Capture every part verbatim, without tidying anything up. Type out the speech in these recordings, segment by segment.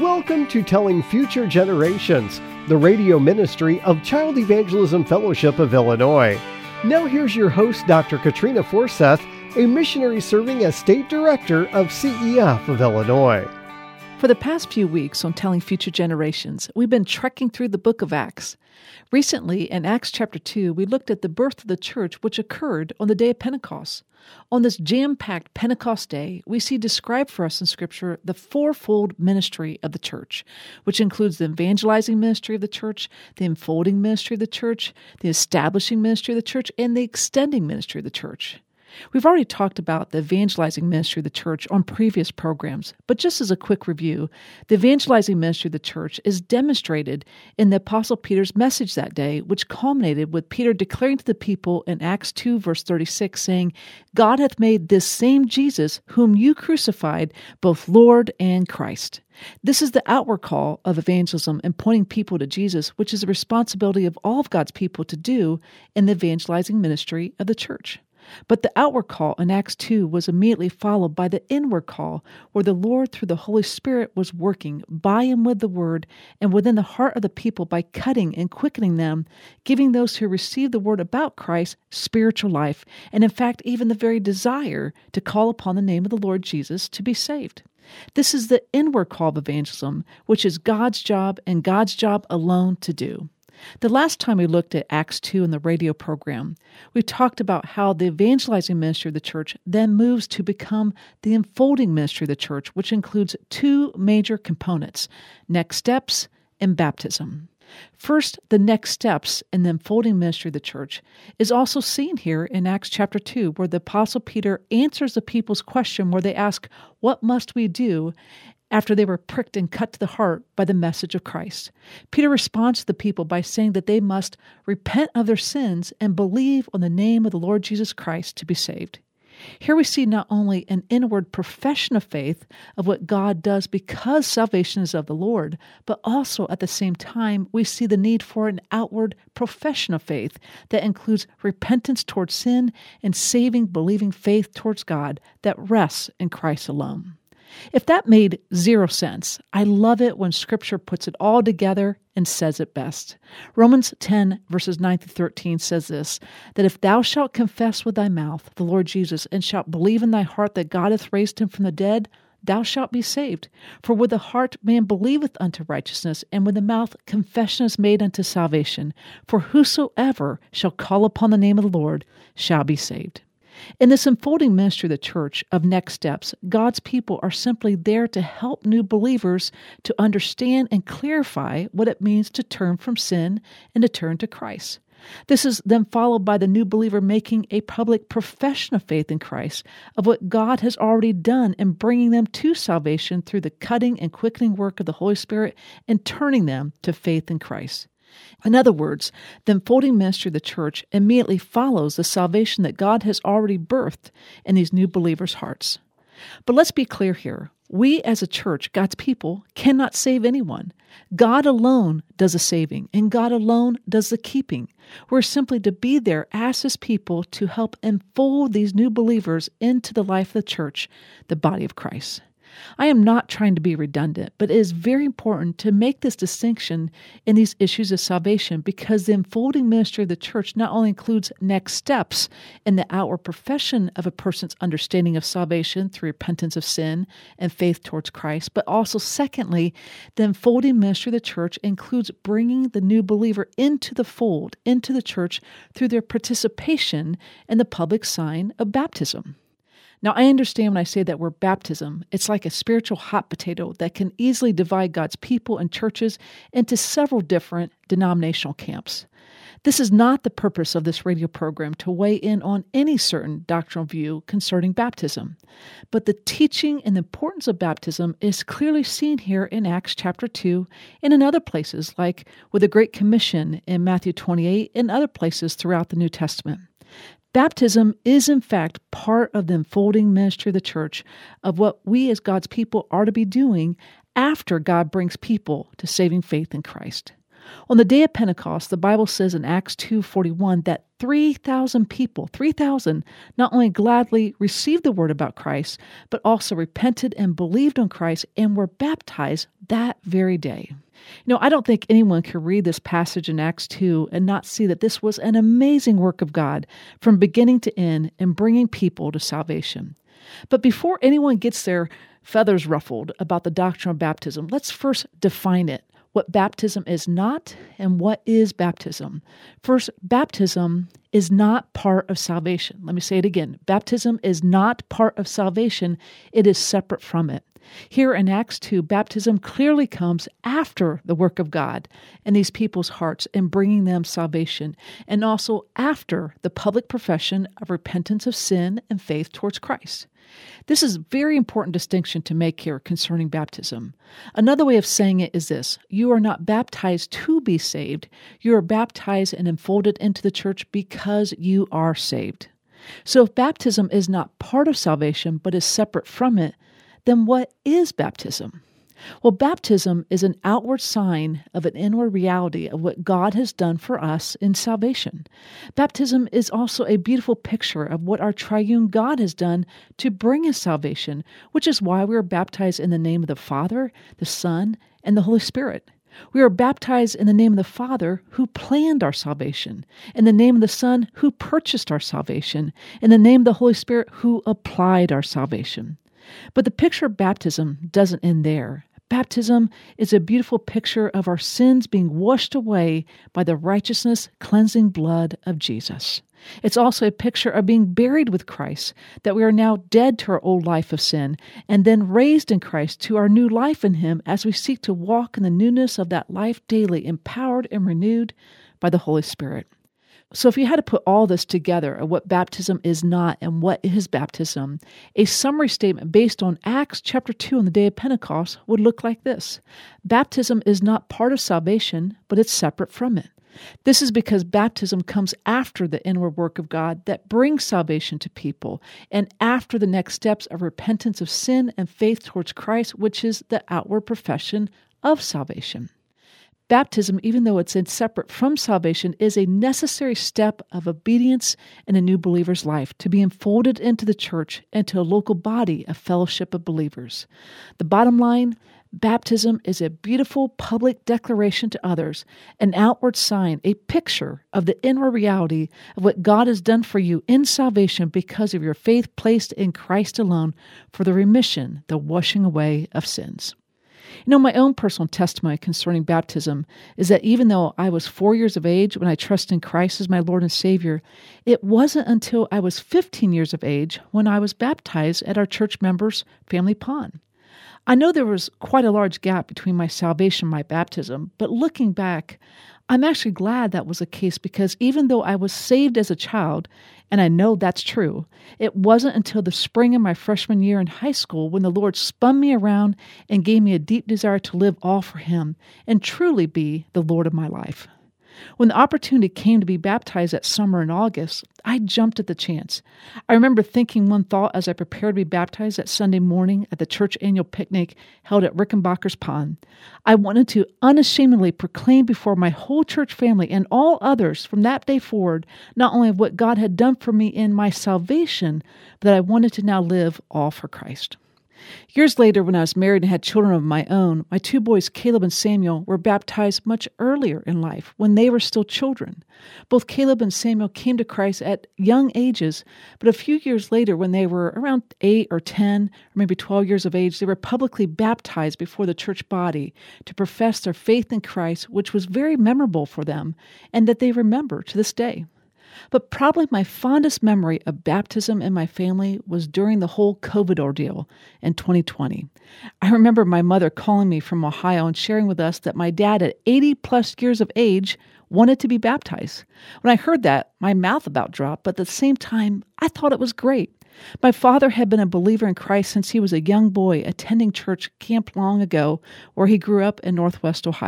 Welcome to Telling Future Generations, the radio ministry of Child Evangelism Fellowship of Illinois. Now here's your host, Doctor Katrina Forseth, a missionary serving as State Director of C E F of Illinois. For the past few weeks on Telling Future Generations, we've been trekking through the book of Acts. Recently, in Acts chapter two, we looked at the birth of the church which occurred on the day of Pentecost. On this jam-packed Pentecost day, we see described for us in Scripture the fourfold ministry of the church, which includes the evangelizing ministry of the church, the enfolding ministry of the church, the establishing ministry of the church, and the extending ministry of the church. We've already talked about the evangelizing ministry of the church on previous programs, but just as a quick review, the evangelizing ministry of the church is demonstrated in the Apostle Peter's message that day, which culminated with Peter declaring to the people in Acts two, verse thirty-six, saying, God hath made this same Jesus, whom you crucified, both Lord and Christ. This is the outward call of evangelism and pointing people to Jesus, which is the responsibility of all of God's people to do in the evangelizing ministry of the church. But the outward call in Acts two was immediately followed by the inward call, where the Lord through the Holy Spirit was working by and with the Word and within the heart of the people by cutting and quickening them, giving those who received the Word about Christ spiritual life, and in fact even the very desire to call upon the name of the Lord Jesus to be saved. This is the inward call of evangelism, which is God's job and God's job alone to do. The last time we looked at Acts two in the radio program, we talked about how the evangelizing ministry of the church then moves to become the enfolding ministry of the church, which includes two major components, next steps and baptism. First, the next steps in the enfolding ministry of the church is also seen here in Acts chapter two, where the Apostle Peter answers the people's question where they ask, what must we do? After they were pricked and cut to the heart by the message of Christ. Peter responds to the people by saying that they must repent of their sins and believe on the name of the Lord Jesus Christ to be saved. Here we see not only an inward profession of faith of what God does because salvation is of the Lord, but also at the same time we see the need for an outward profession of faith that includes repentance towards sin and saving, believing faith towards God that rests in Christ alone. If that made zero sense, I love it when Scripture puts it all together and says it best. Romans ten, verses nine through thirteen says this, that if thou shalt confess with thy mouth the Lord Jesus, and shalt believe in thy heart that God hath raised him from the dead, thou shalt be saved. For with the heart man believeth unto righteousness, and with the mouth confession is made unto salvation. For whosoever shall call upon the name of the Lord shall be saved. In this enfolding ministry of the church of next steps, God's people are simply there to help new believers to understand and clarify what it means to turn from sin and to turn to Christ. This is then followed by the new believer making a public profession of faith in Christ, of what God has already done in bringing them to salvation through the cutting and quickening work of the Holy Spirit and turning them to faith in Christ. In other words, the enfolding ministry of the church immediately follows the salvation that God has already birthed in these new believers' hearts. But let's be clear here. We as a church, God's people, cannot save anyone. God alone does the saving, and God alone does the keeping. We're simply to be there as His people to help enfold these new believers into the life of the church, the body of Christ. I am not trying to be redundant, but it is very important to make this distinction in these issues of salvation because the enfolding ministry of the church not only includes next steps in the outward profession of a person's understanding of salvation through repentance of sin and faith towards Christ, but also secondly, the enfolding ministry of the church includes bringing the new believer into the fold, into the church through their participation in the public sign of baptism. Now, I understand when I say that word baptism, it's like a spiritual hot potato that can easily divide God's people and churches into several different denominational camps. This is not the purpose of this radio program to weigh in on any certain doctrinal view concerning baptism, but the teaching and the importance of baptism is clearly seen here in Acts chapter two and in other places, like with the Great Commission in Matthew twenty-eight and other places throughout the New Testament. Baptism is, in fact, part of the enfolding ministry of the church of what we as God's people are to be doing after God brings people to saving faith in Christ. On the day of Pentecost, the Bible says in Acts two forty-one that three thousand people, three thousand, not only gladly received the word about Christ, but also repented and believed on Christ and were baptized that very day. You know, I don't think anyone can read this passage in Acts two and not see that this was an amazing work of God from beginning to end in bringing people to salvation. But before anyone gets their feathers ruffled about the doctrine of baptism, let's first define it. What baptism is not and what is baptism. First, baptism is not part of salvation. Let me say it again. Baptism is not part of salvation. It is separate from it. Here in Acts two, baptism clearly comes after the work of God in these people's hearts in bringing them salvation, and also after the public profession of repentance of sin and faith towards Christ. This is a very important distinction to make here concerning baptism. Another way of saying it is this: you are not baptized to be saved. You are baptized and enfolded into the church because you are saved. So if baptism is not part of salvation but is separate from it, then what is baptism? Well, baptism is an outward sign of an inward reality of what God has done for us in salvation. Baptism is also a beautiful picture of what our triune God has done to bring us salvation, which is why we are baptized in the name of the Father, the Son, and the Holy Spirit. We are baptized in the name of the Father who planned our salvation, in the name of the Son who purchased our salvation, in the name of the Holy Spirit who applied our salvation. But the picture of baptism doesn't end there. Baptism is a beautiful picture of our sins being washed away by the righteousness, cleansing blood of Jesus. It's also a picture of being buried with Christ, that we are now dead to our old life of sin, and then raised in Christ to our new life in Him as we seek to walk in the newness of that life daily, empowered and renewed by the Holy Spirit. So if you had to put all this together of what baptism is not and what is baptism, a summary statement based on Acts chapter two on the day of Pentecost would look like this. Baptism is not part of salvation, but it's separate from it. This is because baptism comes after the inward work of God that brings salvation to people, and after the next steps of repentance of sin and faith towards Christ, which is the outward profession of salvation. Baptism, even though it's separate from salvation, is a necessary step of obedience in a new believer's life to be enfolded into the church and to a local body, a fellowship of believers. The bottom line, baptism is a beautiful public declaration to others, an outward sign, a picture of the inward reality of what God has done for you in salvation because of your faith placed in Christ alone for the remission, the washing away of sins. You know, my own personal testimony concerning baptism is that even though I was four years of age when I trusted in Christ as my Lord and Savior, it wasn't until I was fifteen years of age when I was baptized at our church members' family pond. I know there was quite a large gap between my salvation and my baptism, but looking back, I'm actually glad that was the case because even though I was saved as a child, and I know that's true, it wasn't until the spring of my freshman year in high school when the Lord spun me around and gave me a deep desire to live all for Him and truly be the Lord of my life. When the opportunity came to be baptized that summer in August, I jumped at the chance. I remember thinking one thought as I prepared to be baptized that Sunday morning at the church annual picnic held at Rickenbacker's Pond. I wanted to unashamedly proclaim before my whole church family and all others from that day forward not only what God had done for me in my salvation, but that I wanted to now live all for Christ. Years later, when I was married and had children of my own, my two boys, Caleb and Samuel, were baptized much earlier in life when they were still children. Both Caleb and Samuel came to Christ at young ages, but a few years later, when they were around eight or ten, or maybe twelve years of age, they were publicly baptized before the church body to profess their faith in Christ, which was very memorable for them and that they remember to this day. But probably my fondest memory of baptism in my family was during the whole COVID ordeal in twenty twenty. I remember my mother calling me from Ohio and sharing with us that my dad at eighty plus years of age wanted to be baptized. When I heard that, my mouth about dropped, but at the same time, I thought it was great. My father had been a believer in Christ since he was a young boy attending church camp long ago where he grew up in Northwest Ohio.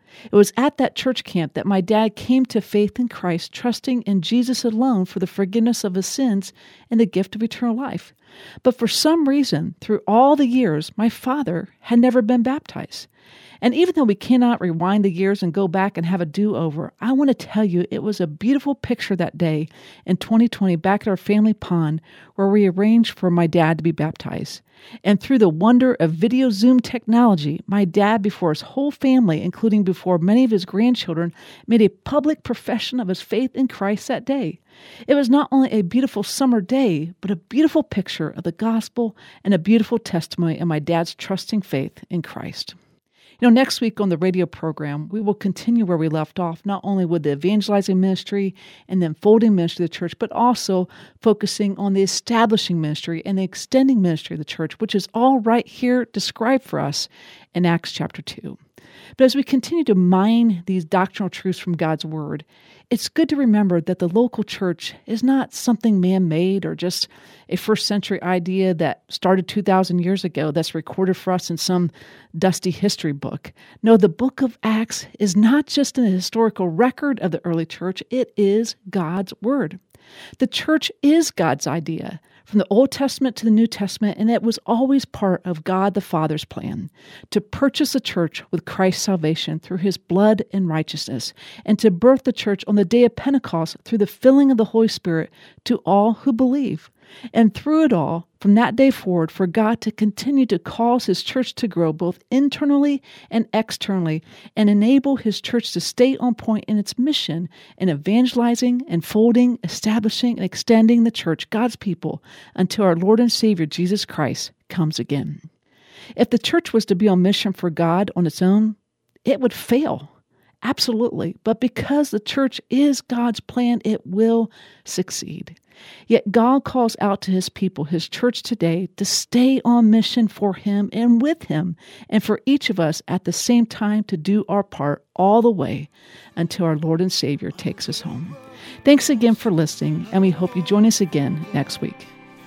It was at that church camp that my dad came to faith in Christ, trusting in Jesus alone for the forgiveness of his sins and the gift of eternal life. But for some reason, through all the years, my father had never been baptized. And even though we cannot rewind the years and go back and have a do-over, I want to tell you it was a beautiful picture that day in twenty twenty back at our family pond where we arranged for my dad to be baptized. And through the wonder of video Zoom technology, my dad, before his whole family, including before many of his grandchildren, made a public profession of his faith in Christ that day. It was not only a beautiful summer day, but a beautiful picture of the gospel and a beautiful testimony of my dad's trusting faith in Christ. You know, next week on the radio program, we will continue where we left off, not only with the evangelizing ministry and the unfolding ministry of the church, but also focusing on the establishing ministry and the extending ministry of the church, which is all right here described for us in Acts chapter two. But as we continue to mine these doctrinal truths from God's Word, it's good to remember that the local church is not something man-made or just a first century idea that started two thousand years ago that's recorded for us in some dusty history book. No, the book of Acts is not just an historical record of the early church, it is God's Word. The church is God's idea, from the Old Testament to the New Testament, and it was always part of God the Father's plan to purchase the church with Christ's salvation through his blood and righteousness, and to birth the church on the day of Pentecost through the filling of the Holy Spirit to all who believe. And through it all, from that day forward, for God to continue to cause his church to grow both internally and externally and enable his church to stay on point in its mission in evangelizing, enfolding, establishing, and extending the church, God's people, until our Lord and Savior, Jesus Christ, comes again. If the church was to be on mission for God on its own, it would fail. Absolutely. But because the church is God's plan, it will succeed. Yet God calls out to his people, his church today, to stay on mission for him and with him, and for each of us at the same time to do our part all the way until our Lord and Savior takes us home. Thanks again for listening, and we hope you join us again next week.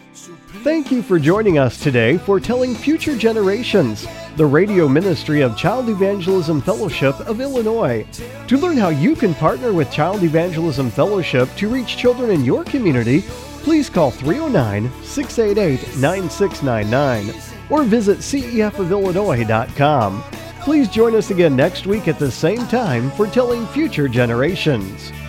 Thank you for joining us today for Telling Future Generations, the radio ministry of Child Evangelism Fellowship of Illinois. To learn how you can partner with Child Evangelism Fellowship to reach children in your community, please call three oh nine, six eight eight, nine six nine nine or visit c e f of illinois dot com. Please join us again next week at the same time for Telling Future Generations.